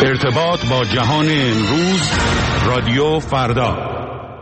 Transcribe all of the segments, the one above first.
ارتباط با جهان امروز، رادیو فردا.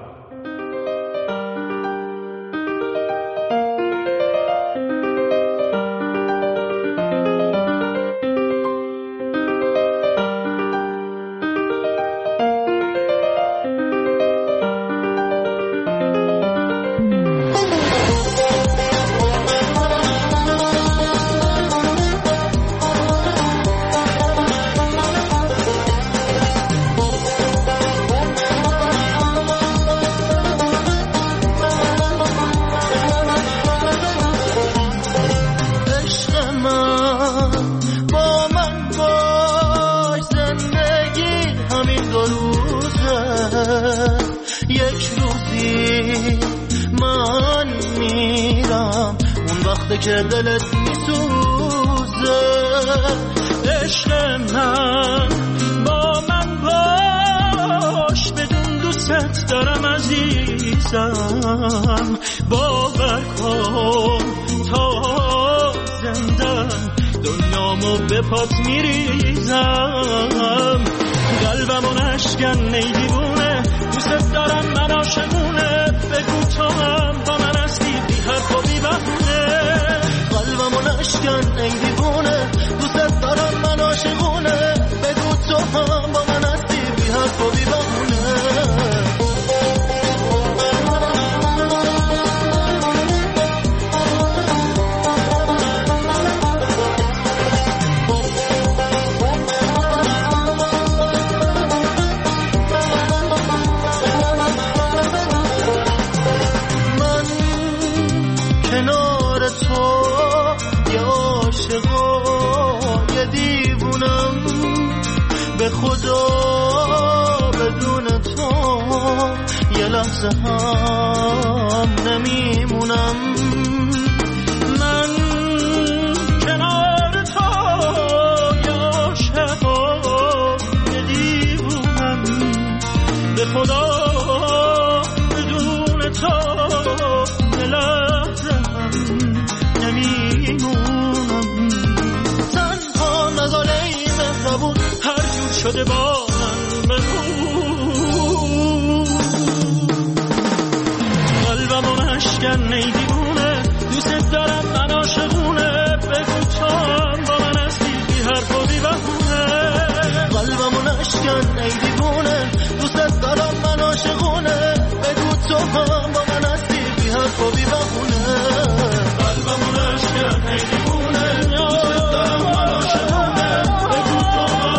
که دلت میسوزه عشق من با من باش بدون دوست دارم عزیزم باور کن تا زندم دنیامو به پات میریزم قلبمو نشکن ای دیوونه دوست دارم من عاشقونه بگو تو هم با من هستی بی حرف و بی بهونه قلبمو نشکن ای دیوونه دوست دارم من عاشقونه بگو تو هم با من هستی بی حرف و بی بهونه به خدا بدون تو یه لحظه هم نمیمونم من کنار تو یا عاشقا یه دیوونم به خدا بدون تو یه لحظه هم نمیمونم تنها نزاله ای مهربون شده با من بگو قلبمو نشکن ای دیوونه دوست دارم من عاشقونه بگو تو هم با من هستی بی حرف و بی بهونه قلبمو نشکن ای دیوونه دوست دارم من عاشقونه بگو تو هم با من هستی بی حرف و بی بهونه قلبمو نشکن ای دیوونه دوست دارم من عاشقونه بگو تو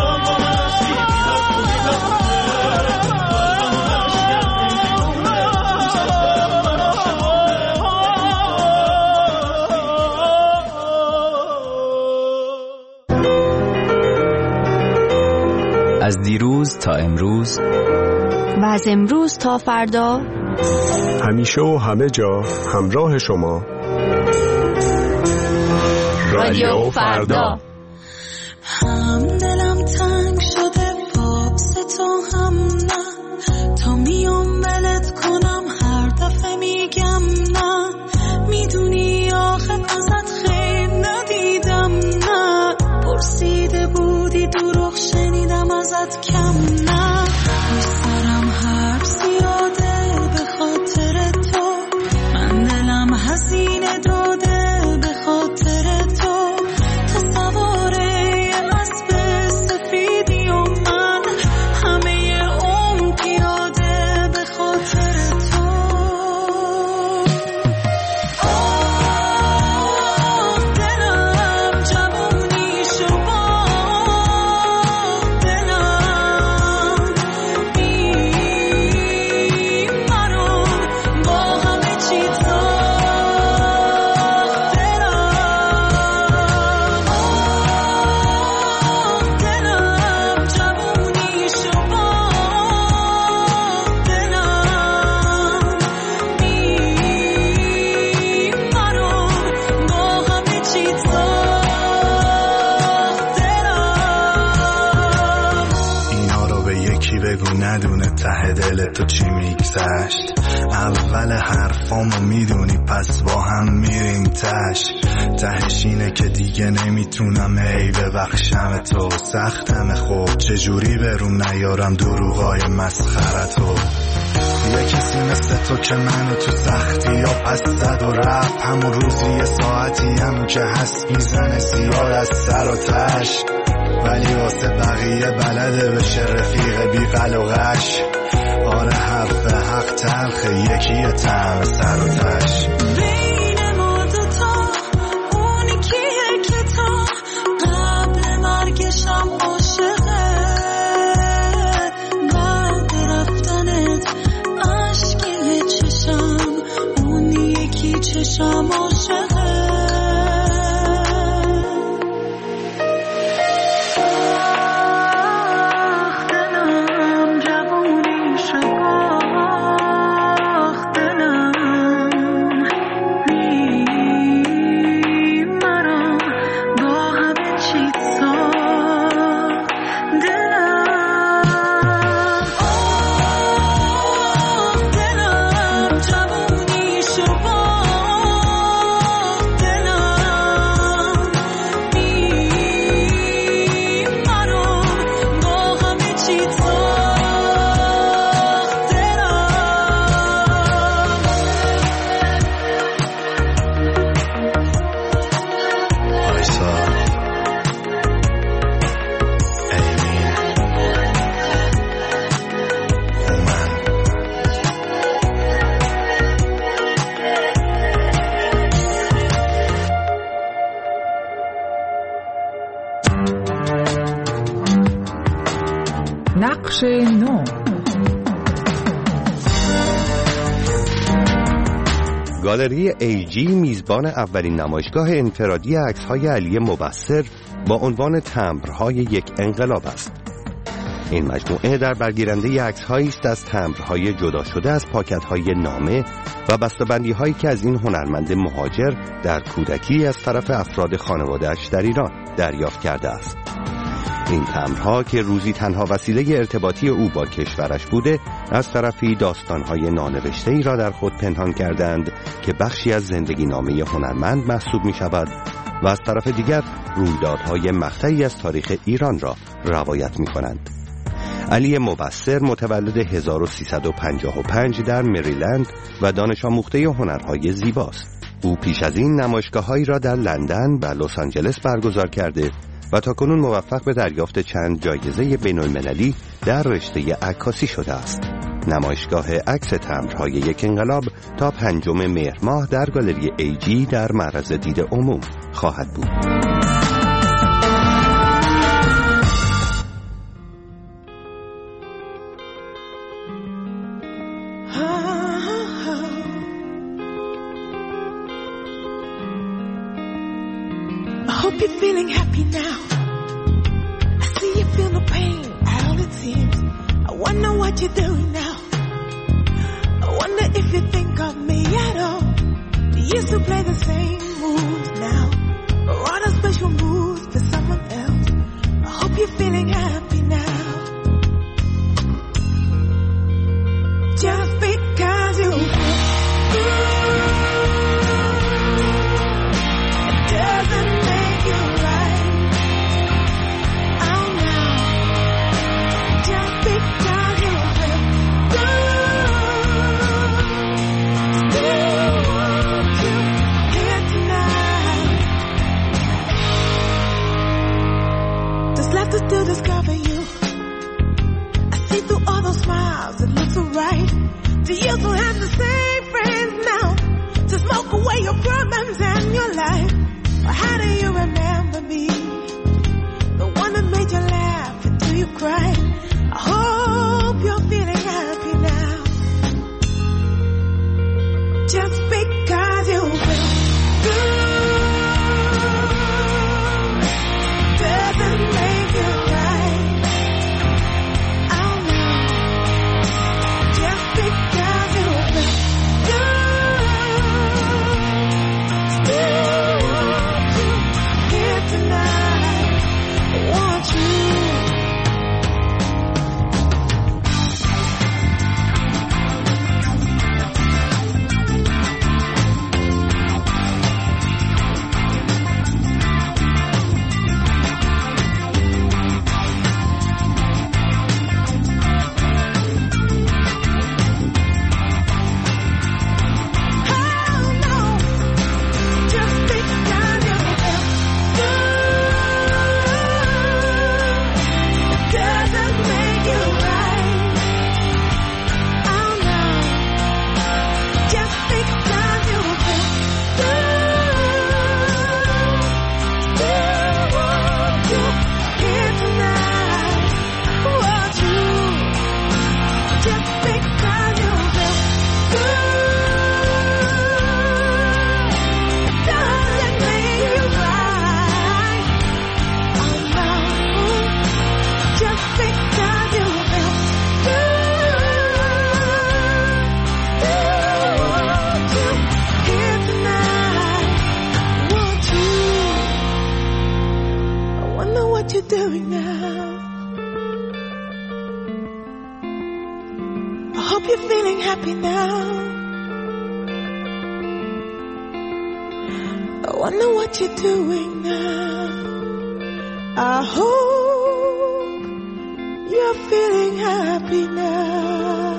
از دیروز تا امروز و از امروز تا فردا همیشه و همه جا همراه شما رادیو فردا. هم دلم تنگ شده پاس تو هم نه تا میام ولت کنم هر دفعه میگم نه میدونی آخه ازت خیر ندیدم نه پرسیده بودی دروغ شنیدم ازت کم نه میسرم هر زیاده به خاطر تو من دلم هزینه داده به خاطر تو تصواره اسب سفیدی و من همه عمر پیاده به خاطر تو دلم جوونی شو ندونه ته دل تو چی میگذشت اول حرفامو میدونی پس با هم میریم تهش اینه که دیگه نمیتونم ای ببخشم تو. سختم خب چجوری برون نیارم دروغای مسخرتو. یه کسی مثل تو که منو تو سختی یا پس زد و رفت، همون روزی یه ساعتی همون که هست میزنه زیاد از سر و تش، ولی واسه بقیه بلده بشه رفیق بی قلقش. آره حرف حق تلخه یکیه طعم سر و تش. بین ما دوتا اونی کیه که تا قبل مرگشم عاشقه، بعد رفتنت عشقی چشم اونی یکی چشم عاشقه. نقش نو. گالری ایجی میزبان اولین نمایشگاه انفرادی عکس‌های علی مبصر با عنوان تمبرهای یک انقلاب است. این مجموعه در برگیرنده عکس‌هایی است از تمبرهای جدا شده از پاکت‌های نامه و بسته‌بندی‌هایی که از این هنرمند مهاجر در کودکی از طرف افراد خانواده‌اش در ایران دریافت کرده است. این تمبرها که روزی تنها وسیله ارتباطی او با کشورش بوده، از طرفی داستان‌های نانوشته‌ای را در خود پنهان کردند که بخشی از زندگی نامه هنرمند محسوب می‌شود و از طرف دیگر رویدادهای مقطعی از تاریخ ایران را روایت می‌کنند. علی مبصر متولد 1355 در مریلند و دانش آموخته هنرهای زیباست. او پیش از این نمایشگاه‌هایی را در لندن و لس آنجلس برگزار کرده و تاکنون موفق به دریافت چند جایزه بین‌المللی در رشته عکاسی شده است. نمایشگاه عکس تمبرهای یک انقلاب تا 5 مهر ماه در گالری ایجی در معرض دید عموم خواهد بود. Hope you're feeling happy now. I see you feel the pain, all it seems. I wonder what you're doing now. I wonder if you think of me at all. You used to play the same moves now, or on a special moves for someone else. I hope you're feeling happy now. Just because you doesn't make you right. Oh no, just because you feel good, still want you here tonight. Just left to discover you. I see through all those smiles, it looks so right. Do you still have the same friends now to smoke away your problems and your life? Or how do you remember me? The one that made you laugh until you cried. I hope you're feeling happy now. Just because you feel good doesn't make you right. Oh no, just because you feel good, still tonight. I hope you're feeling happy now. I wonder what you're doing now. I hope you're feeling happy now.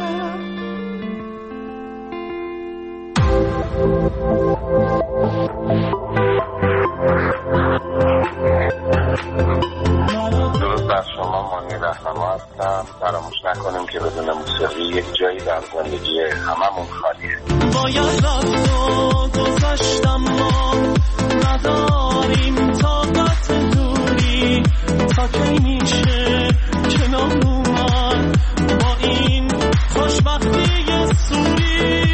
درود بر شما، مانی رهنما هستم. فراموش نکنیم که بدون موسیقی یک جایی در زندگی هممون خالیه. باید رفت و گذشتم، ما نداریم طاقت دوری، تا کی میشه کنار اومد با این خوشبختی سوری.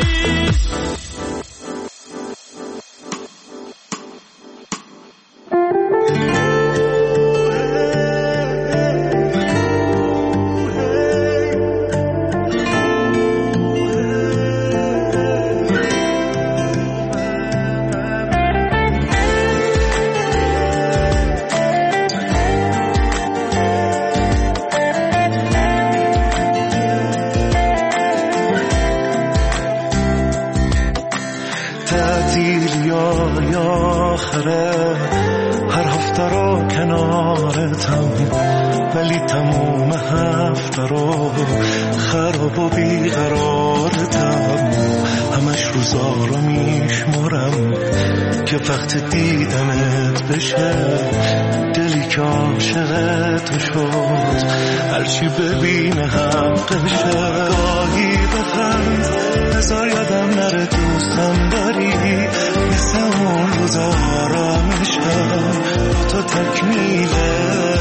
هر هفته رو کنارتم، ولی تموم هفته رو خراب و بیقرارتم. همش روزا رو میشمارم که وقت دیدمت بشه، دلی که عاشق تو شد هرچی ببینه حقشه. گاهی بخند بذار یادم نره دوستم داری، مثل اون روزا آرامشم با تو تکمیله.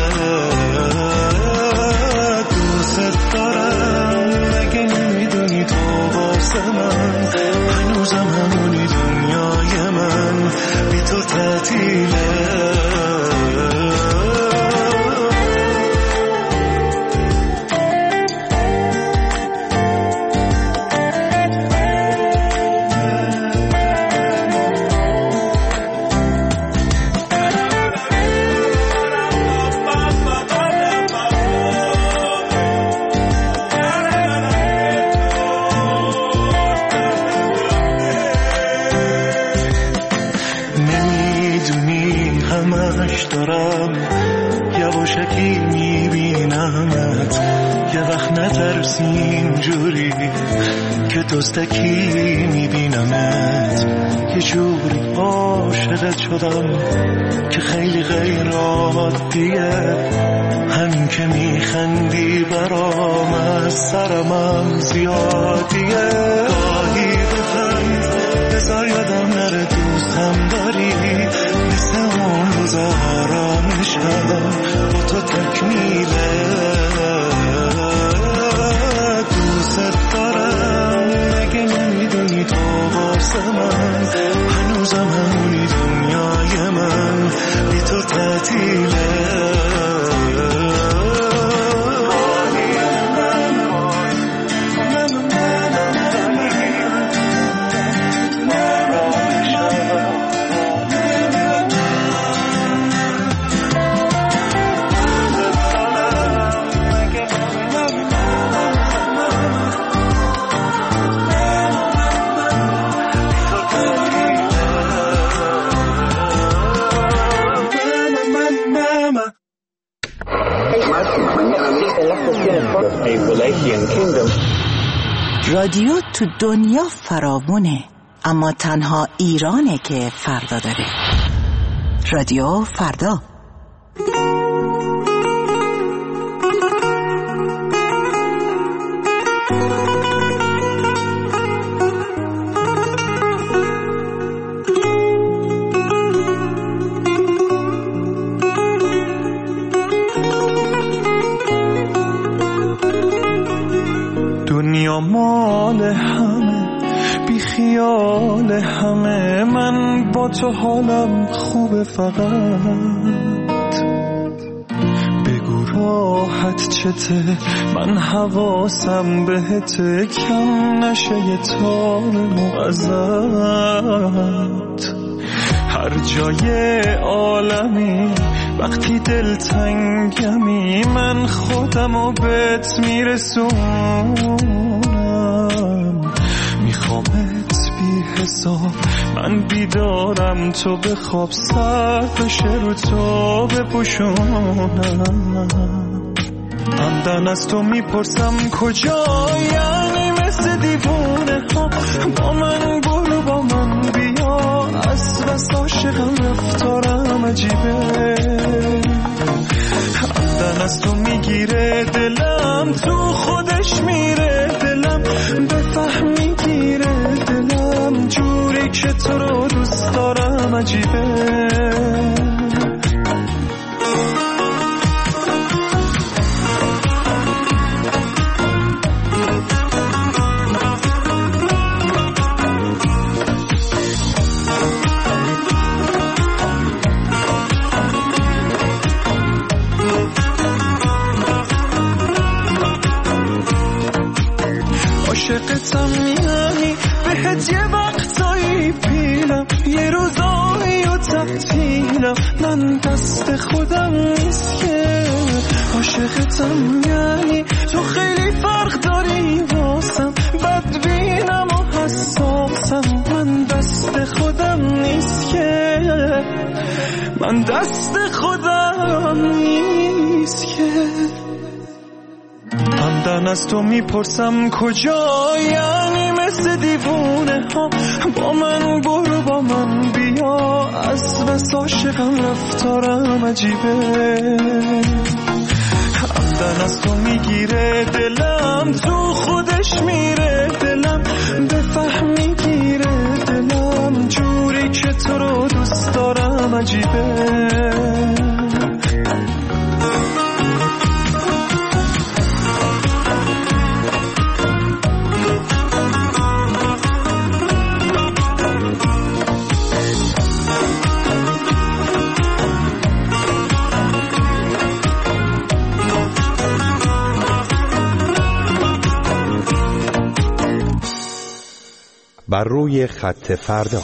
دوست دارم مگه نمیدونی تو واسه من هنوزم همونی، دنیای من بی تو تعطیله. دارم یواشکی میبینمت، یه وقت نترسی اینجوری که دوستکی میبینمت. یه جوری عاشقت شدم که خیلی غیر عادیه، همین که میخندی برام از سرمم زیادیه. گاهی بخند بذار یادم نره دوستم داری، مثل اون روزا آرامشم با تو تکمیله. دوست دارم مگه نمیدونی تو واسه من هنوزم همونی، دنیای من بی تو تعطیله. رادیو تو دنیا فراوونه، اما تنها ایرانه که فردا داره. رادیو فردا. دنیا مال همه، بی خیال همه، من با تو حالم خوبه. فقط بگو راحت چته، من حواسم بهته، کم نشه یه تار ازت. هر جای عالمی وقتی دلتنگمی من خودمو بهت میرسونم، میخوامت بی حساب، من بیدارم تو بخواب، سر بشه رو تو بپوشونم. همدن از تو میپرسم کجا، یعنی مثل دیوونه ها با من برو با من بیا، از بس عاشقم رفتارم عجیبه. همدن از تو میگیره دلم، تو خودش میره دلم، بفهم میگیره دلم، جوری که تو رو دوست دارم عجیبه. عاشقتم میانی بهت یه وقتایی پیلم، یه روزایی و تعطیلم، من دست خودم نیست که. عاشقتم یعنی تو خیلی فرق داری واسم، بدبینم و حساسم، من دست خودم نیست که، من دست خودم نیست که. همدن از تو میپرسم کجا، یعنی مثل دیوونه ها با من برو با من بیا، از بس عاشقم رفتارم عجیبه. همدن از تو میگیره دلم، تو خودش میره دلم، بفهم میگیره دلم، جوری که تو رو دوست دارم عجیبه. بر روی خط فردا.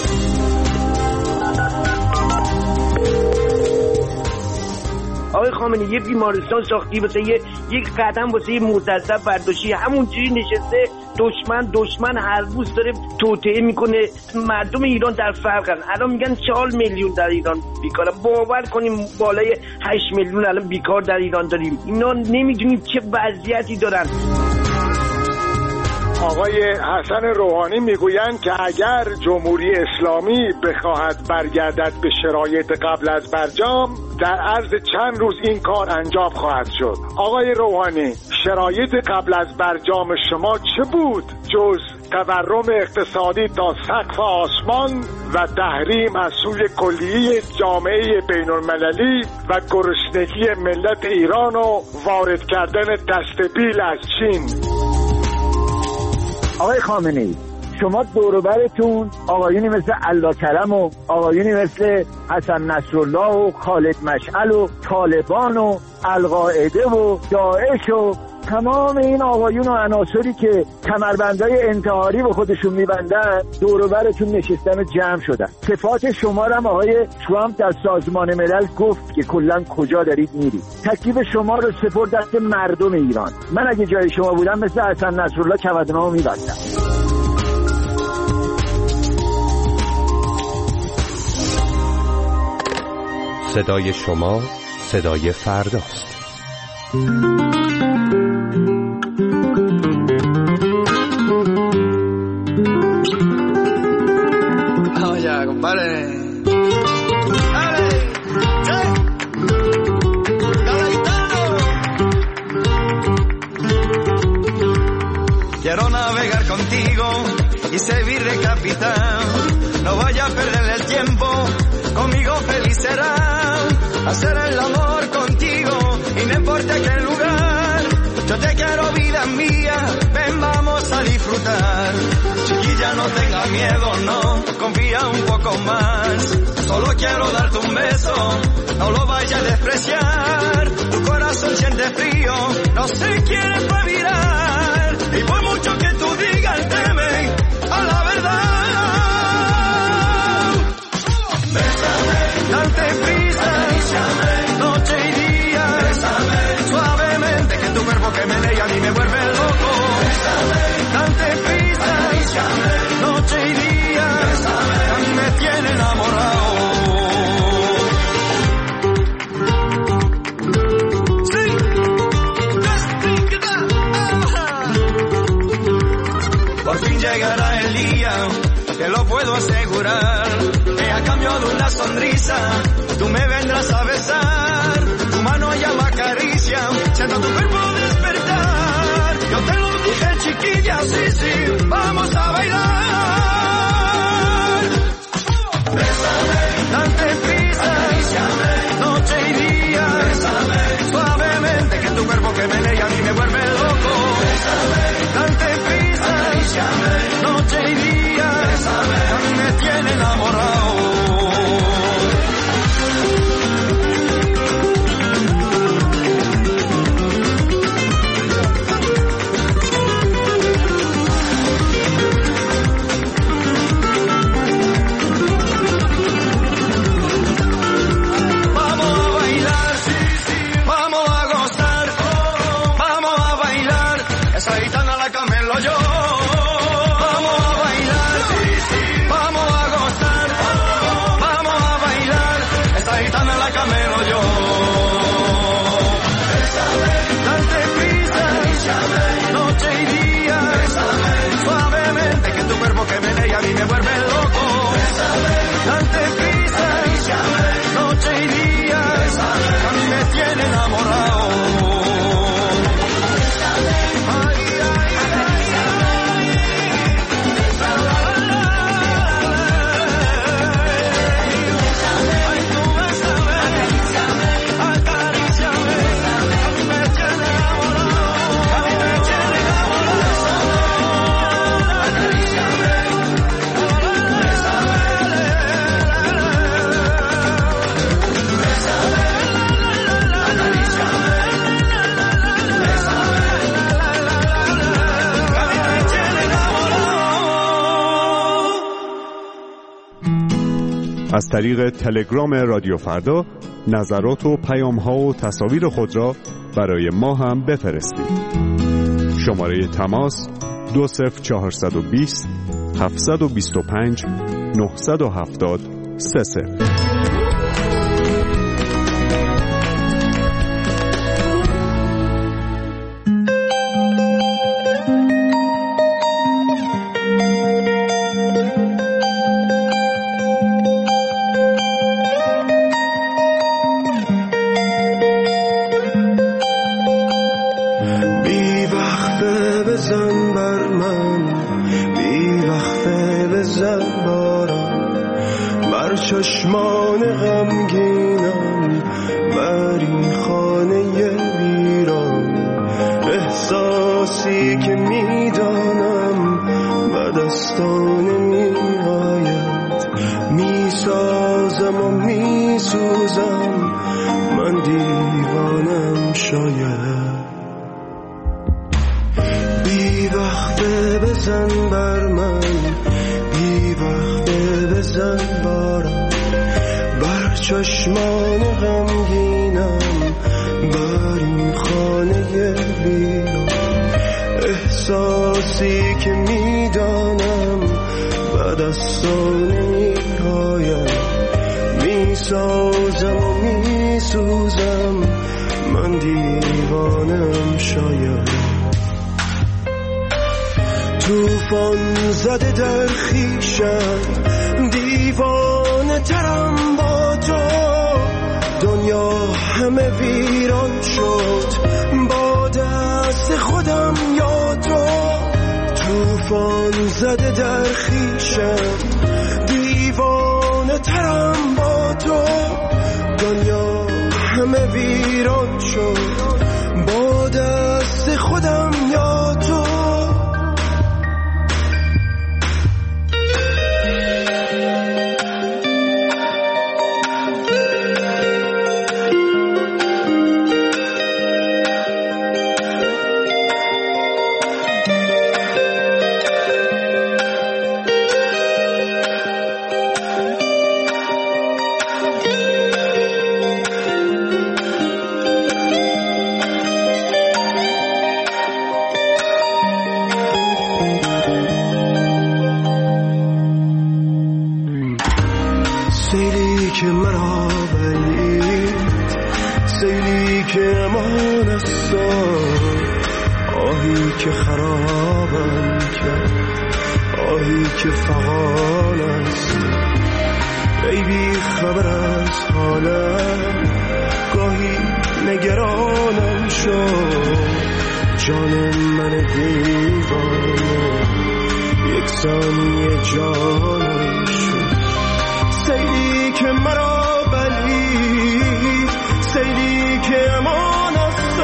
آقای خامنه‌ای یه بیمارستان ساختی واسه یک قدم واسه یه معتصب برداشتی، همونجوری نشسته دشمن هر روز داره توطئه میکنه. مردم ایران در فرقن، الان میگن 4 میلیون در ایران بیکاره، باور کنیم بالای 8 میلیون الان بیکار در ایران داریم. اینا نمیدونیم چه وضعیتی دارن. آقای حسن روحانی میگویند که اگر جمهوری اسلامی بخواهد برگردد به شرایط قبل از برجام، در عرض چند روز این کار انجام خواهد شد. آقای روحانی، شرایط قبل از برجام شما چه بود جز تورم اقتصادی تا سقف آسمان و تحریم از سوی کلیه جامعه بین المللی و گرسنگی ملت ایران و وارد کردن دستبیل از چین؟ آقای خامنه‌ای، شما دوروبرتون آقایونی مثل الله کرم و آقایونی مثل حسن نصرالله و خالد مشعل و طالبان و القاعده و داعش و تمام این آقایون و عناصری که کمربندهای انتحاری به خودشون میبندن دوروبرتون نشستن و جمع شدن. صفات شما رو هم آقای ترامپ در سازمان ملل گفت که کلا کجا دارید میرید. تکلیف شما رو سپرد دست مردم ایران. من اگه جای شما بودم مثل حسن نصرالله کمربندامو میبندم. صدای شما صدای فرداست. Quiero navegar contigo y servir de capitán. No vaya a perder el tiempo, conmigo feliz será. Hacer el amor contigo y no importa qué lugar. Yo te quiero vida mía, ven vamos a disfrutar. Chiquilla no tenga miedo, no, confía un poco más. Solo quiero darte un beso, no lo vayas a despreciar. Tu corazón siente frío, no se quiere virar. Y por mucho que tú digas, teme a la verdad. Bésame, date prisa, acaríciame. que me lea y me vuelve loco. Dante prisa, noche y día, a mí me tiene enamorado. Por fin llegará el día, te lo puedo asegurar, que a cambio de una sonrisa, tú me vendrás a besar, tu mano ya me acaricia, siento tu cuerpo despertar, yo te lo dije chiquilla, sí, sí, vamos a bailar. Bésame, dante prisa, noche y día, bésame, suavemente, que tu cuerpo que me lea a mí me vuelve loco. Bésame, dante prisa, noche y día, a mí me tiene enamorado. Vamos a bailar, vamos a gozar, vamos a bailar, esa gitana la camelo yo. Que me lea y me vuelve loco. Dante prisa, noche y día, a mí me tiene enamorado. از طریق تلگرام رادیو فردا نظرات و پیام‌ها و تصاویر خود را برای ما هم بفرستید. شماره تماس 20420 725 970 30. چشمان غمگینم بر این خانه ویران، احساسی که میدانم به دستان نمیآید، میسازم و میسوزم، من دیوانم شاید. بی وقته بزن بر من، بی وقته بزن بارم، بر چشمان غمگینم بر این خانه ویران، احساسی که میدانم به دستان نمیآید، میسازم و میسوزم، من دیوانم شاید. توفان زده در خیشم، دیوانه ترم با تو، دنیا همه ویران شد با دست خودم یا تو. توفان زده در خیشم، دیوانه ترم با تو، دنیا همه ویران شد با دست خودم یا تو. امان است آهی که خرابم کرد آهی که فغان است ای بی خبر از حالم گاهی نگرانم شد جان من دیوانه یک ثانیه جانم شد سیلی که مرا بلید سیلی که امان است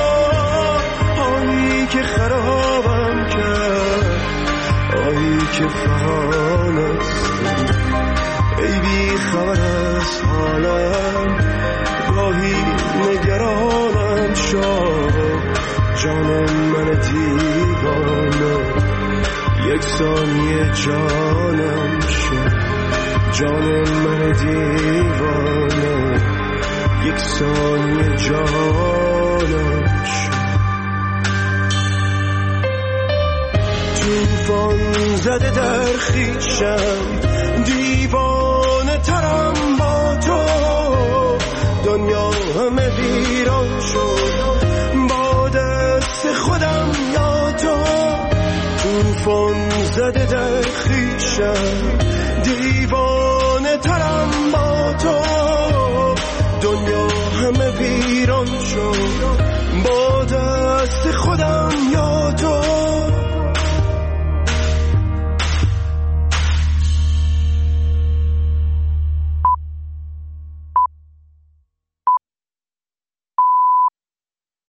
آهی که خرابم کرد آهی که فغان است ای بی خبر از حالم گاهی نگرانم شد جان من دیوانه یک ثانیه جانم شد جان من دیوانه یک ثانیه جانم شد طوفان زده در خویشم دیوانه ترم با تو دنیا همه ویران شد با دست خودم یا تو طوفان زده در خویشم دیوانه ترم با تو دنیا همه ویران شد